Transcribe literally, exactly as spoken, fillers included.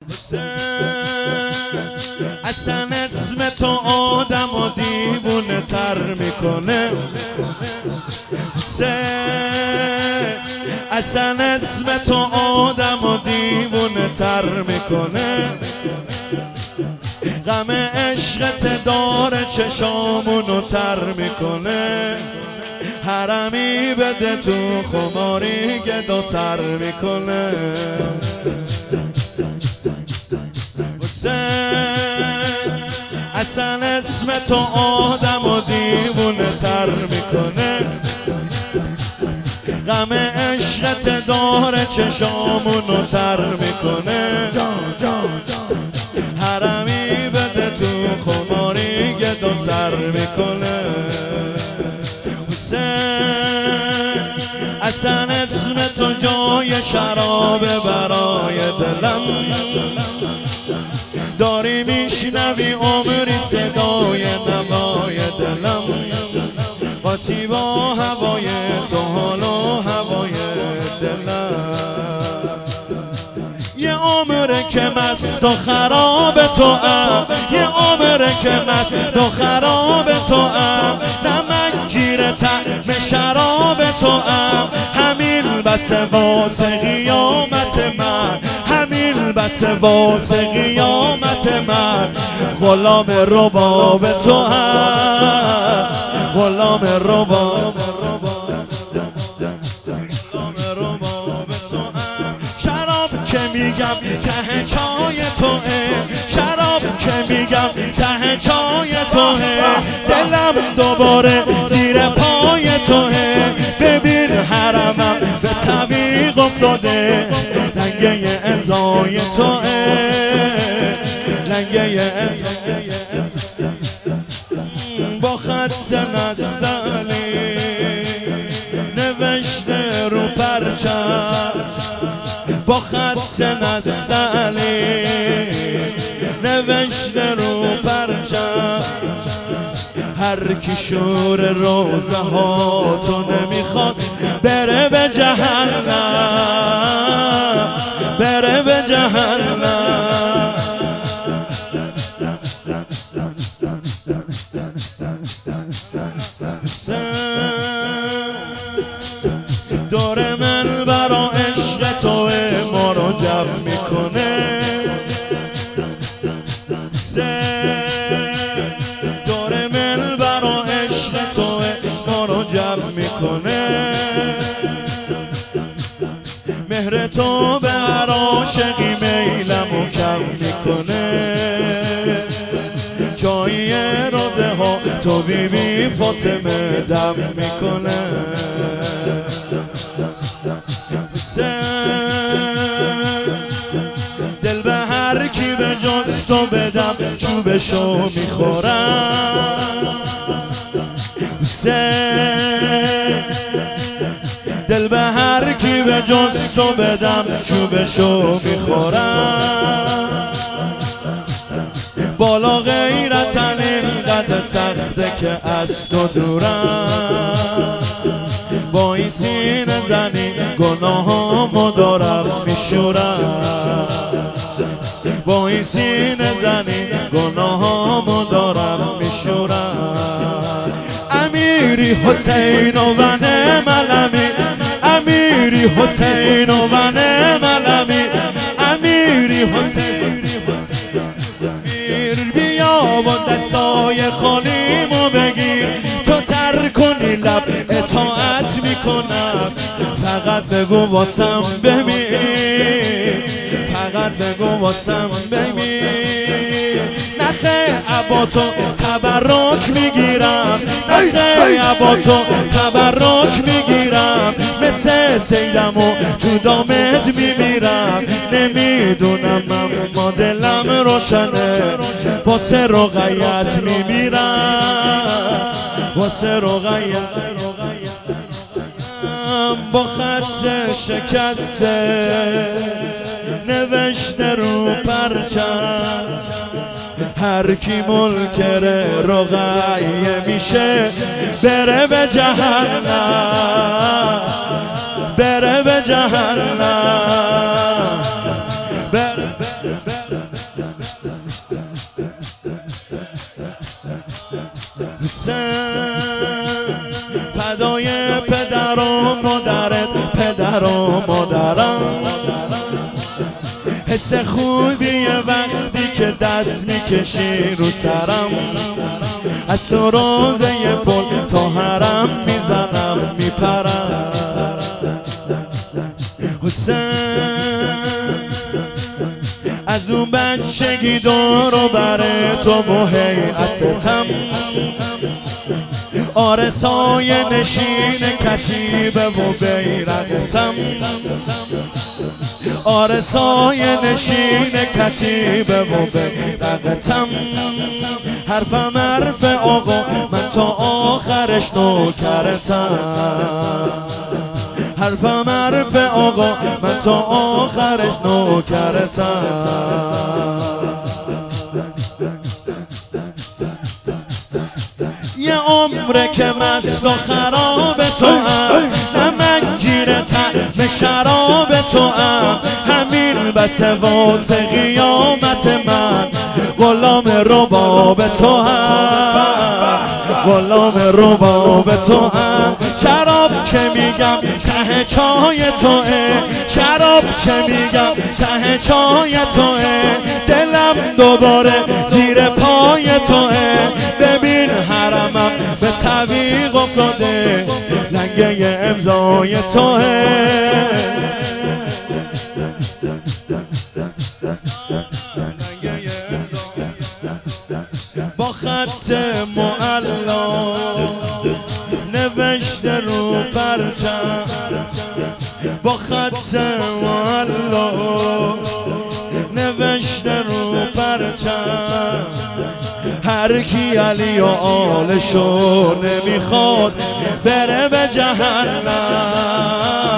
اصلا اسم تو آدم و دیوونه تر میکنه. اصلا اسم تو آدم و دیوونه تر میکنه. غم عشقت داره چشامونو تر میکنه. حرمی بده تو خماری گدا سر میکنه. اصلا اسم تو آدم و دیوونه تر میکنه. غم عشقت داره چشامونو تر میکنه. حرمی بده تو خماری گدا سر میکنه. اصلا اسم تو جای شرابه برای دلم. داری میشنوی عمری صدای نوای دلم. قاطی با هوای تو حال و هوای دلم. یه عمره که مست و خراب تو ام. یه عمره که مست و خراب تو ام. نه من گیر طعم شراب تو ام. همین بس واسه قیامت من. همین بس واسه قیامت من. غلام رباب تو هم. غلام رباب که میگم ته چای توه. شراب که میگم ته چای توه. دلم دوباره زیر پای توه. ببین حرمم به طویق افتاده. لنگه امضای توه. لنگه امضای با خط نستعلی نوشته رو پرچم. با خط نستعلی نوشته رو پرچم. هر کی شور روزه ها تو نمیخواد بره به جهنم. بره به جهنم. دور من برا عشق تو ما رو جمع میکنه. دور من برا عشق تو ما رو جمع میکنه. مهر تو به هر عاشقی میلمو کم میکنه. جایی روزه ها تو بی بی فاطمه دم میکنه. دل به هر کی به جز تو بدم چوبشو میخورم. دل به هر کی به جز تو بدم چوبشو میخورم. بالا غیرتن اینقدر سخته که از تو دورم. با این سینه زنی گناهامو دارم میشورم. با این سینه زنی گناهامو دارم میشورم. امیری حسین و من ملمی. امیری حسین و من ملمی. امیری حسین بیا و دستای خالیمو بگیر. تو تر کنی لب اطاعت میکنم. فقط بگو واسم ببین. فقط بگو واسم ببین. نخه عباتو تبرک میگیرم. نخه عباتو تبرک میگیرم. مثل سیدمو تو دامت میمیرم. نمیدونم اما دلم روشنه. واسه رقیت میمیرم. واسه رقیت با خط شکسته نوشته رو پرچم. هر کی منکر رقیه میشه بره به جهنم. بره به جهنم. بره فدای پدر و مادرت، پدر و مادرم. حس خوبیه وقتی که دست میکشی رو سرم، از تو روزه پل تا حرم میزنم میپرم. حسین از اون بچگی دور و بره تو موهیعتتم، آرسای نشین کتیبه و بیرقتم، آرسای نشین کتیبه و بیرقتم. حرفم حرف آقا من تا آخرش نوکرتم، حرفم حرف آقا من تا آخرش نوکرتم. یه عمره که مست و خراب تو هم، نه من گیر طعم شراب تو هم. همین بسه واسه قیامت من، غلام رباب تو هم، غلام رباب تو هم. شراب که میگم ته چای توه، شراب که میگم ته چای توه. دلم دوباره زیر پای توه، ببین حرمم به طویق افتاده، لنگه امضای توه. با خط معلا نوشته رو پرچم، با خط معلا نوشته رو پرچم. هر کی علی و آلشو نمیخواد بره به جهنم.